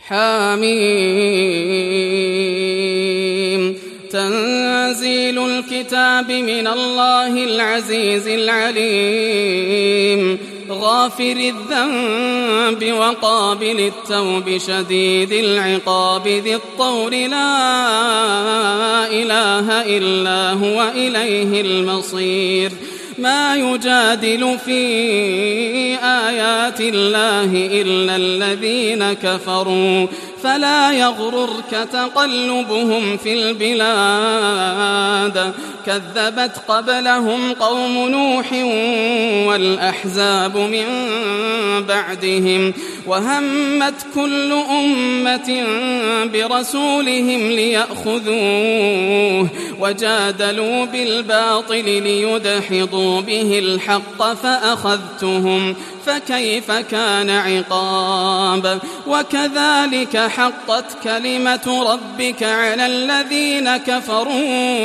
حميم. تنزيل الكتاب من الله العزيز العليم، غافر الذنب وقابل التوب شديد العقاب ذي الطول لا إله إلا هو إليه المصير. ما يجادل في آيات الله إلا الذين كفروا، فلا يغررك تقلبهم في البلاد. كذبت قبلهم قوم نوح والأحزاب من بعدهم، وهمت كل أمة برسولهم ليأخذوه، وجادلوا بالباطل ليدحضوا به الحق فأخذتهم، فكيف كان عقاب. وكذلك حقت كلمة ربك على الذين كفروا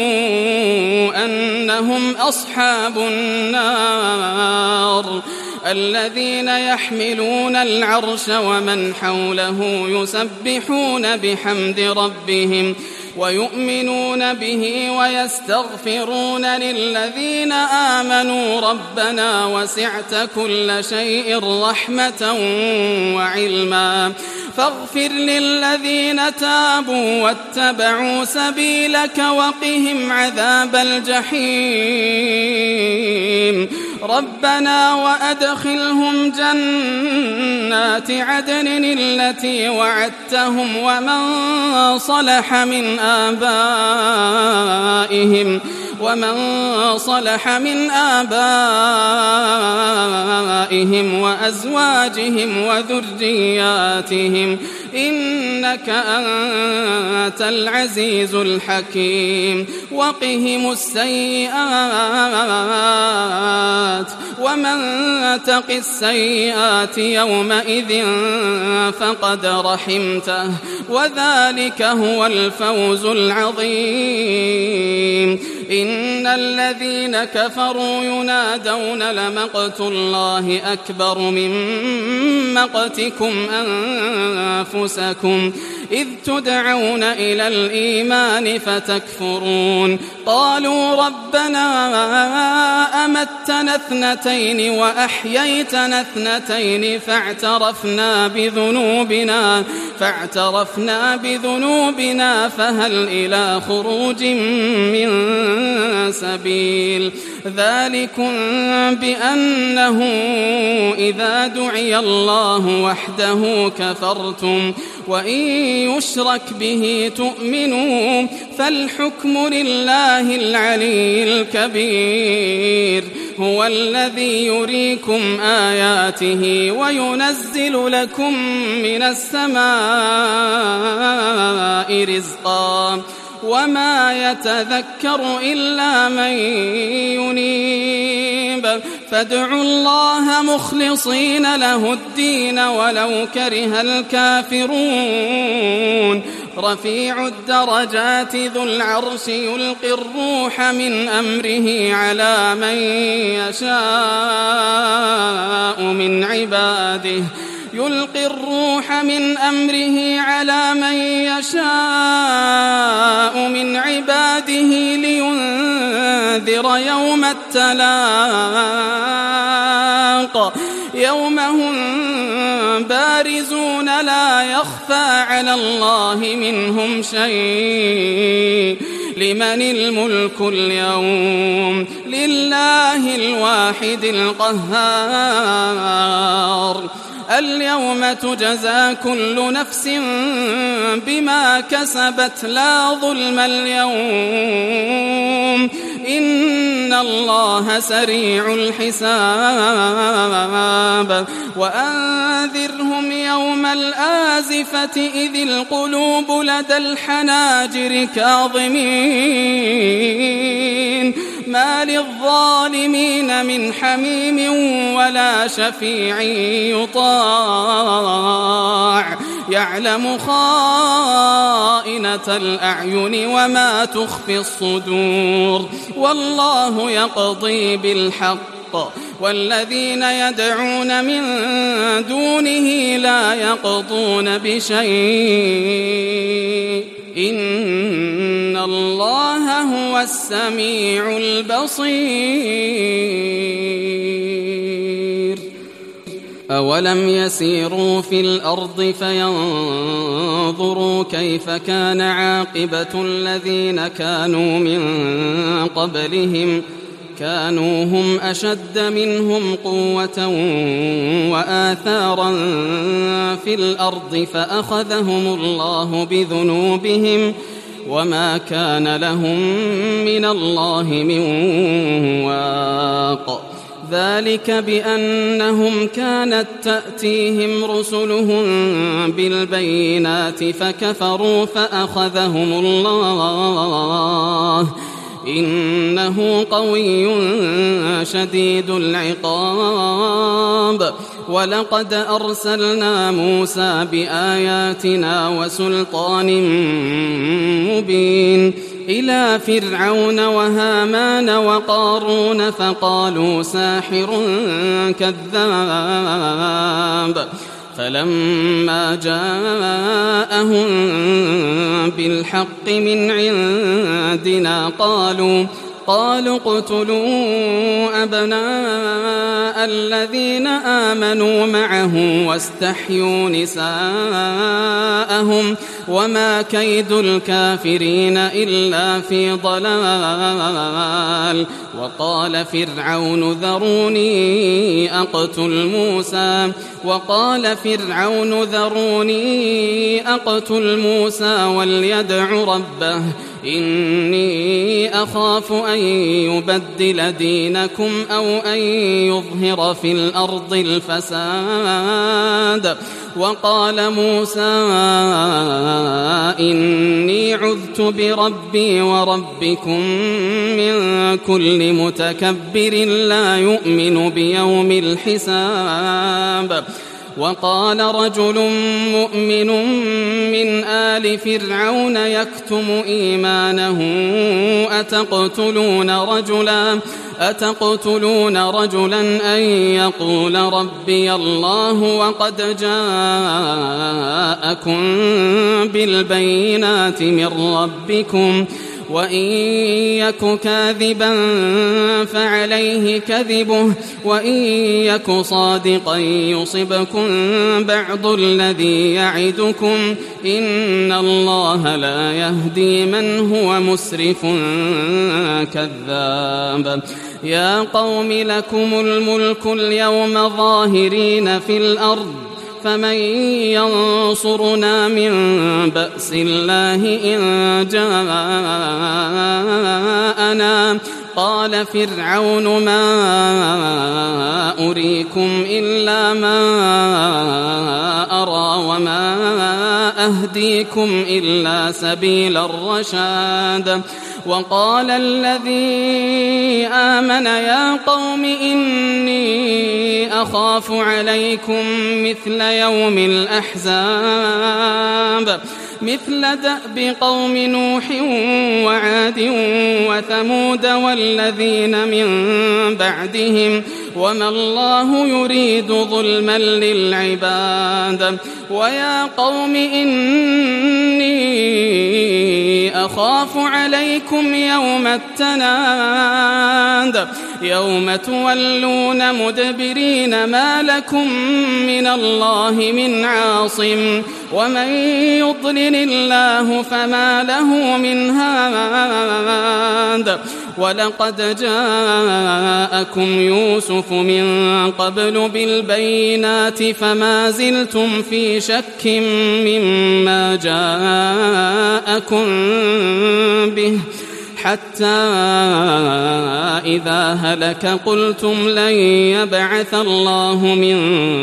أنهم أصحاب النار. الذين يحملون العرش ومن حوله يسبحون بحمد ربهم ويؤمنون به ويستغفرون للذين آمنوا ربنا وسعت كل شيء رحمة وعلما فاغفر للذين تابوا واتبعوا سبيلك وقهم عذاب الجحيم. ربنا وأدخلهم جنات عدن التي وعدتهم ومن صلح من آبائهم وأزواجهم وذرياتهم إنك أنت العزيز الحكيم. وقهم السيئات ومن تق السيئات يومئذ فقد رحمته وذلك هو الفوز العظيم. إن الذين كفروا ينادون لمقت الله أكبر من مقتكم أنفسكم إذ تدعون إلى الإيمان فتكفرون. قالوا ربنا أمتنا اثنتين وأحييتنا اثنتين فاعترفنا بذنوبنا فهل إلى خروج من سبيل. ذلكم بأنه إذا دعي الله وحده كفرتم وإن يشرك به تؤمنوا فالحكم لله العلي الكبير. هو الذي يريكم آياته وينزل لكم من السماء رزقا وما يتذكر إلا من ينيب. فادعوا الله مخلصين له الدين ولو كره الكافرون. رفيع الدرجات ذو العرش يلقي الروح من أمره على من يشاء من عباده لينذر يوم التلاق يوم هم بارزون لا يخفى على الله منهم شيء. لمن الملك اليوم؟ لله الواحد القهار. اليوم تجزى كل نفس بما كسبت لا ظلم اليوم إن الله سريع الحساب. وأنذرهم يوم الآزفة إذ القلوب لدى الحناجر كاظمين ما للظالمين من حميم ولا شفيع يطاع يعلم خائنة الأعين وما تخفي الصدور. والله يقضي بالحق والذين يدعون من دونه لا يقضون بشيء إن الله هو السميع البصير أولم يسيروا في الأرض فينظروا كيف كان عاقبة الذين كانوا من قبلهم كانوا هم أشد منهم قوة وآثارا في الأرض فأخذهم الله بذنوبهم وما كان لهم من الله من واق ذلك بأنهم كانت تأتيهم رسلهم بالبينات فكفروا فأخذهم الله إنه قوي شديد العقاب ولقد أرسلنا موسى بآياتنا وسلطان مبين إلى فرعون وهامان وقارون فقالوا ساحر كذاب فلما جاءهم بالحق من عندنا قالوا اقتلوا أبناء الذين آمنوا معه واستحيوا نساءهم وما كيد الكافرين إلا في ضلال وقال فرعون ذروني أقتل موسى وليدع ربه إني أخاف أن يبدل دينكم أو أن يظهر في الأرض الفساد وقال موسى إني عذت بربي وربكم من كل متكبر لا يؤمن بيوم الحساب وقال رجل مؤمن من آل فرعون يكتم إيمانه أتقتلون رجلا أن يقول ربي الله وقد جاءكم بالبينات من ربكم وإن يك كاذبا فعليه كذبه وإن يك صادقا يصبكم بعض الذي يعدكم إن الله لا يهدي من هو مسرف كذاب يا قوم لكم الملك اليوم ظاهرين في الأرض فمن ينصرنا من بأس الله إن جاءنا قال فرعون ما أريكم إلا ما أرى وما أهديكم إلا سبيل الرشاد وقال الذي آمن يا قوم إني أخاف عليكم مثل يوم الأحزاب مثل دأب قوم نوح وعاد وثمود والذين من بعدهم وما الله يريد ظلما للعباد ويا قوم إني أخاف عليكم يوم التناد يوم تولون مدبرين ما لكم من الله من عاصم ومن يضلل الله فما له من هاد ولقد جاءكم يوسف من قبل بالبينات فما زلتم في شك مما جاءكم به حتى إذا هلك قلتم لن يبعث الله من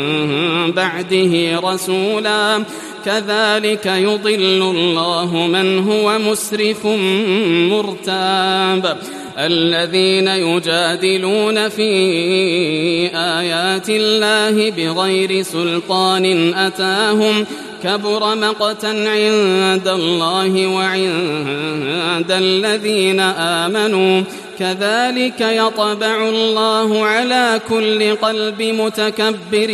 بعده رسولا كذلك يضل الله من هو مسرف مرتاب الذين يجادلون في آيات الله بغير سلطان أتاهم كبر مقتا عند الله وعند الذين آمنوا كذلك يطبع الله على كل قلب متكبر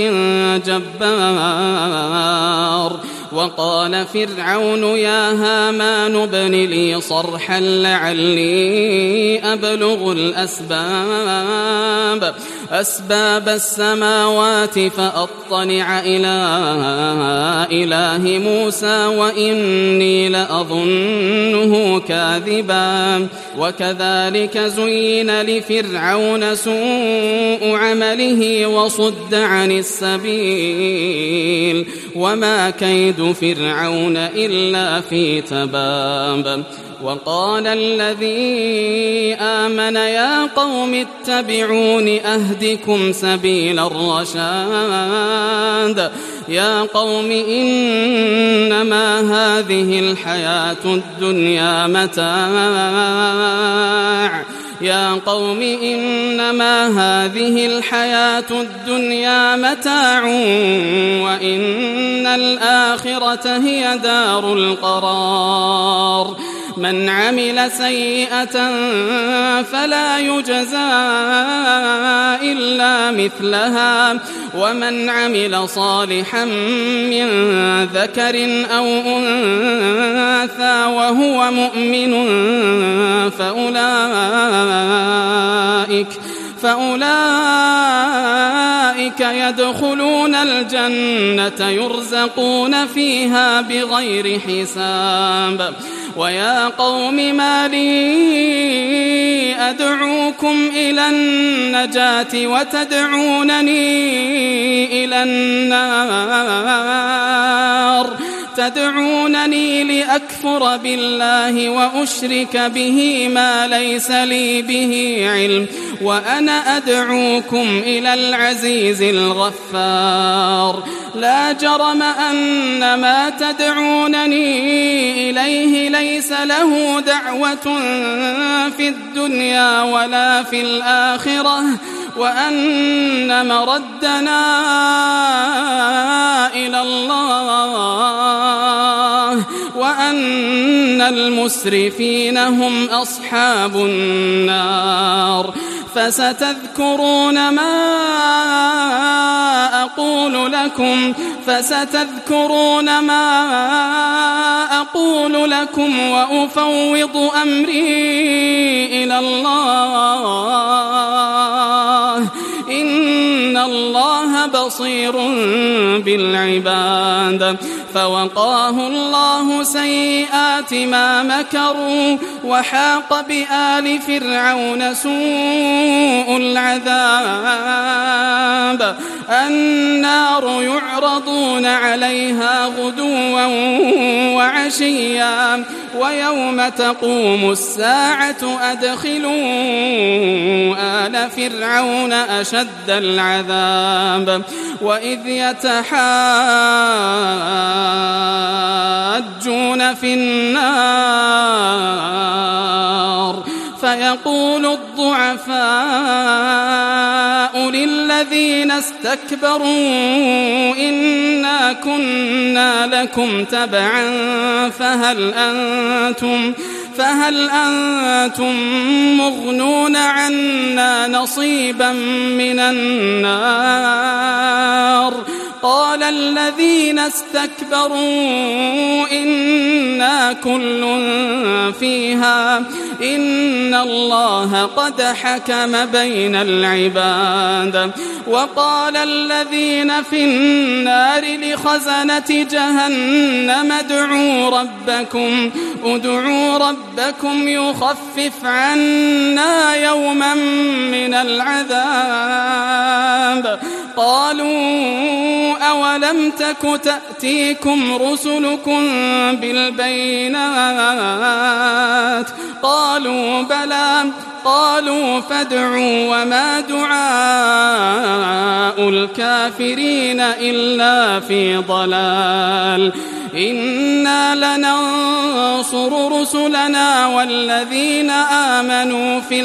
جبار. وقال فرعون يا هامان ابن لي صرحا لعلي أبلغ أسباب السماوات فأطلع إلى إله موسى وإني لأظنه كاذبا. وكذلك زين لفرعون سوء عمله وصد عن السبيل وما كيد فرعون إلا في تباب. وقال الذي آمن يا قوم اتبعون أهدكم سبيل الرشاد. يا قوم إنما هذه الحياة الدنيا متاع وإن الآخرة هي دار القرار. من عمل سيئة فلا يجزى إلا مثلها ومن عمل صالحا من ذكر أو أنثى وهو مؤمن فأولئك يدخلون الجنة يرزقون فيها بغير حساب. ويا قوم ما لي أدعوكم إلى النجاة وتدعونني إلى النار. تدعونني لأكفر بالله وأشرك به ما ليس لي به علم وأنا أدعوكم إلى العزيز الغفار. لا جرم أن ما تدعونني إليه ليس له دعوة في الدنيا ولا في الآخرة وأن مردنا إلى الله وأن المسرفين هم أصحاب النار. فستذكرون ما أقول لكم وأفوض أمري إلى الله إن الله بصير بالعباد. فوقاه الله سيئات ما مكروا وحاق بآل فرعون سوء العذاب. النار يعرضون عليها غدوا وعشيا ويوم تقوم الساعة أدخلوا آل فرعون أشد العذاب. وإذ يتحاجون في النار فيقول الضعفاء للذين استكبروا إنا كنا لكم تبعا فهل أنتم مغنون عنا نصيبا من النار. قال الذين استكبروا إنا كل فيها إن الله قد حكم بين العباد. وقال الذين في النار لخزنة جهنم ادعوا ربكم يخفف عنا يوما من العذاب. قالوا أولم تك تأتيكم رسلكم بالبينات قالوا بلى قالوا فادعوا وما دعاء الكافرين إلا في ضلال. إنا لننصر رسلنا والذين آمنوا في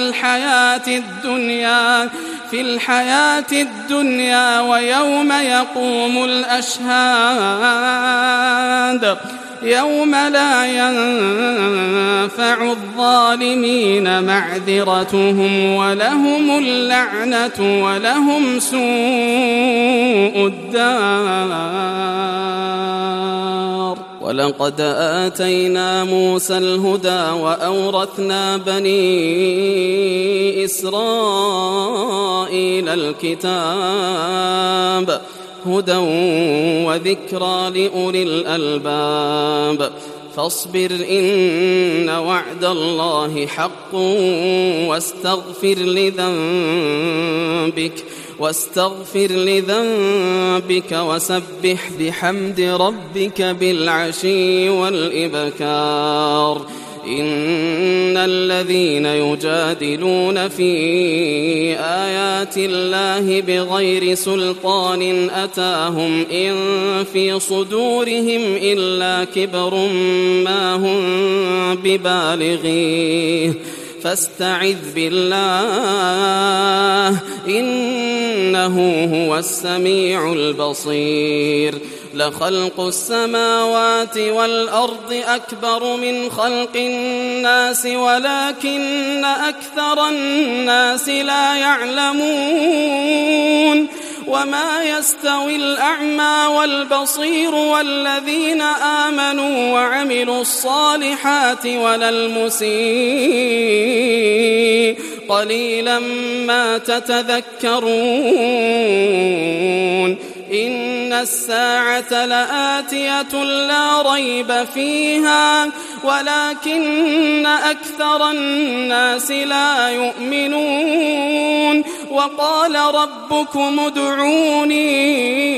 الحياة الدنيا ويوم يقوم الأشهاد. يوم لا ينفع الظالمين معذرتهم ولهم اللعنة ولهم سوء الدار. ولقد آتينا موسى الهدى وأورثنا بني إسرائيل الكتاب هدى وذكرى لأولي الألباب. فاصبر إن وعد الله حق واستغفر لذنبك وسبح بحمد ربك بالعشي والإبكار. إن الذين يجادلون في آيات الله بغير سلطان أتاهم إن في صدورهم إلا كبر ما هم ببالغيه فاستعذ بالله إنه هو السميع البصير. لخلق السماوات والأرض أكبر من خلق الناس ولكن أكثر الناس لا يعلمون. وما يستوي الأعمى والبصير والذين آمنوا وعملوا الصالحات ولا المسيء قليلا ما تتذكرون. إن الساعة لآتية لا ريب فيها ولكن أكثر الناس لا يؤمنون. وقال ربكم ادعوني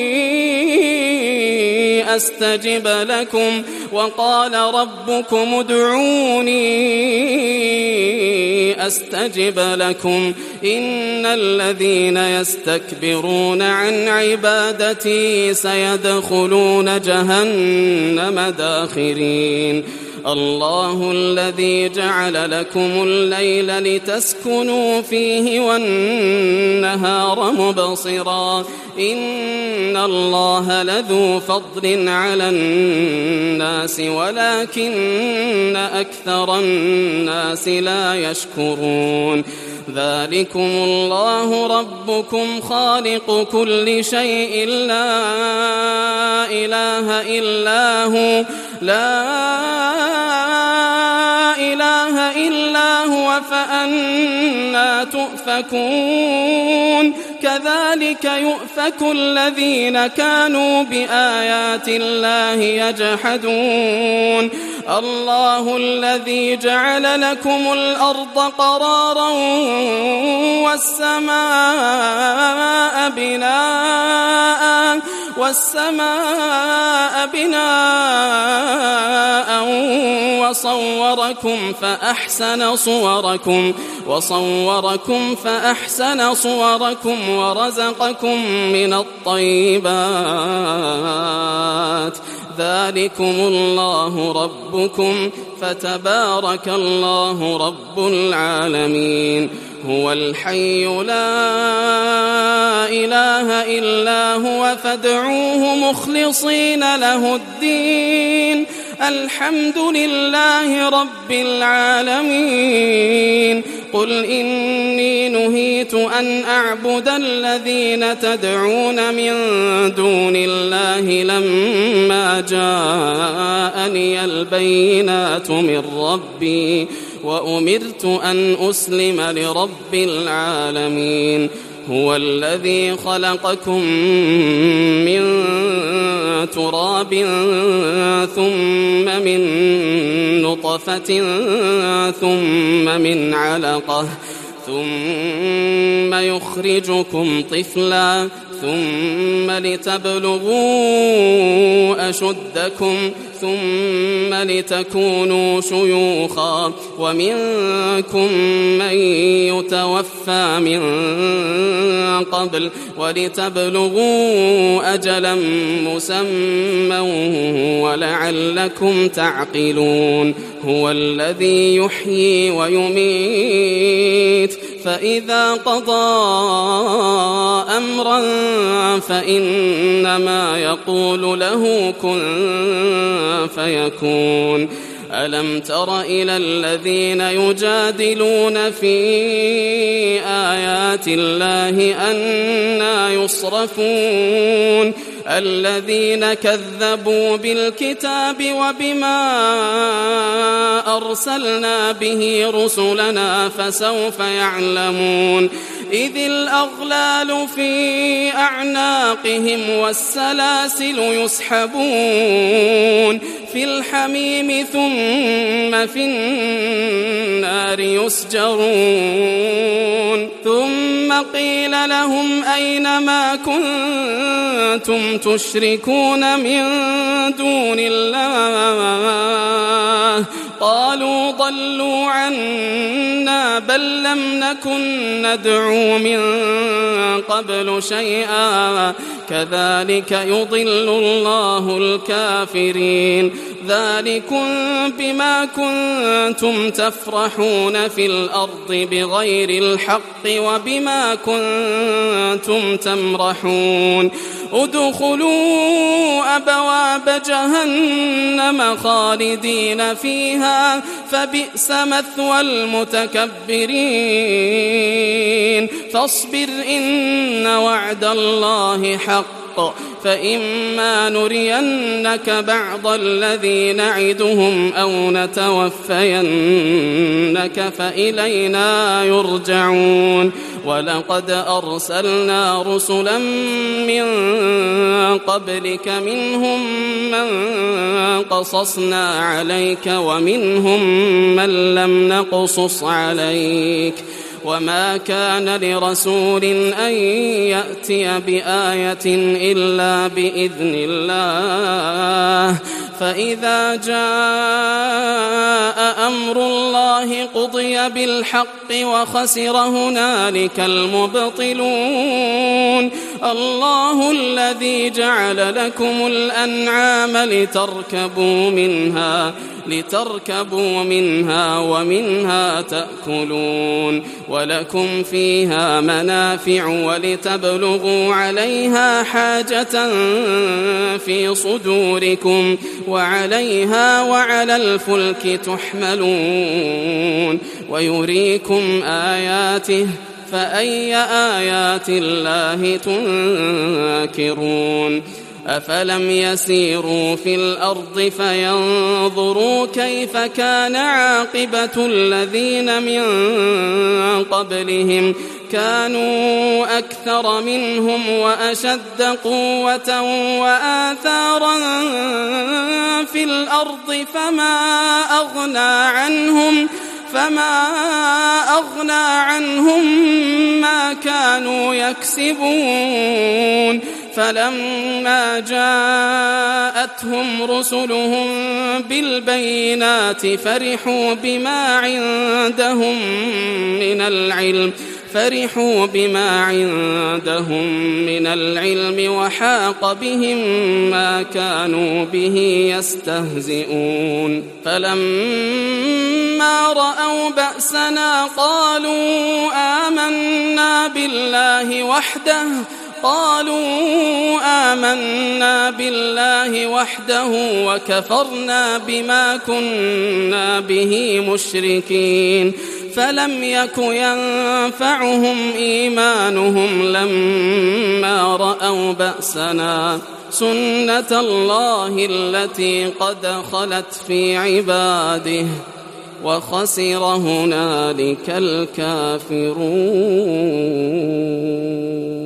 أستجب لكم إن الذين يستكبرون عن عبادتي سيدخلون جهنم داخرين. الله الذي جعل لكم الليل لتسكنوا فيه والنهار مبصرا إن الله لذو فضل على الناس ولكن أكثر الناس لا يشكرون. ذلكم الله ربكم خالق كل شيء لا إله إلا هو فأنى تؤفكون. كذلك يؤفك الذين كانوا بآيات الله يجحدون. الله الذي جعل لكم الأرض قرارا والسماء بناء وصوركم فأحسن صوركم ورزقكم من الطيبات. ذلكم الله ربكم فتبارك الله رب العالمين. هو الحي لا إله إلا هو فادعوه مخلصين له الدين الحمد لله رب العالمين. قل إني نهيت أن أعبد الذين تدعون من دون الله لما جاءني البينات من ربي وأمرت أن أسلم لرب العالمين. هو الذي خلقكم من تراب ثم من نطفة ثم من علقة ثم يخرجكم طفلا ثم لتبلغوا أشدكم ثم لتكونوا شيوخا ومنكم من يتوفى من قبل ولتبلغوا أجلا مسمى ولعلكم تعقلون. هو الذي يحيي ويميت فإذا قضى أمرا فإنما يقول له كن فيكون. ألم تر إلى الذين يجادلون في آيات الله أنى يصرفون الذين كذبوا بالكتاب وبما أرسلنا به رسلنا فسوف يعلمون إذ الأغلال في أعناقهم والسلاسل يسحبون في الحميم ثم في النار يسجرون ثم قيل لهم أين ما كنتم تشركون من دون الله قالوا ضلوا عنا بل لم نكن ندعو من قبل شيئا كذلك يضل الله الكافرين ذلكم بما كنتم تفرحون في الأرض بغير الحق وبما كنتم تمرحون ادخلوا أبواب جهنم خالدين فيها فبئس مثوى المتكبرين فاصبر إن وعد الله حق فإما نرينك بعض الذي نعدهم أو نتوفينك فإلينا يرجعون ولقد أرسلنا رسلا من قبلك منهم من قصصنا عليك ومنهم من لم نقصص عليك وما كان لرسول أن يأتي بآية إلا بإذن الله فإذا جاء أمر الله قضي بالحق وخسر هنالك المبطلون الله الذي جعل لكم الأنعام لتركبوا منها ومنها تأكلون ولكم فيها منافع ولتبلغوا عليها حاجة في صدوركم وعليها وعلى الفلك تحملون ويريكم آياته فأي آيات الله تنكرون أفلم يسيروا في الأرض فينظروا كيف كان عاقبة الذين من قبلهم كانوا أكثر منهم وأشد قوة وآثارا في الأرض فما أغنى عنهم ما كانوا يكسبون فلما جاءتهم رسلهم بالبينات فرحوا بما عندهم من العلم وحاق بهم ما كانوا به يستهزئون فلما رأوا بأسنا قالوا آمنا بالله وحده وكفرنا بما كنا به مشركين فلم يك ينفعهم إيمانهم لما رأوا بأسنا سنة الله التي قد خلت في عباده وخسر هنالك الكافرون.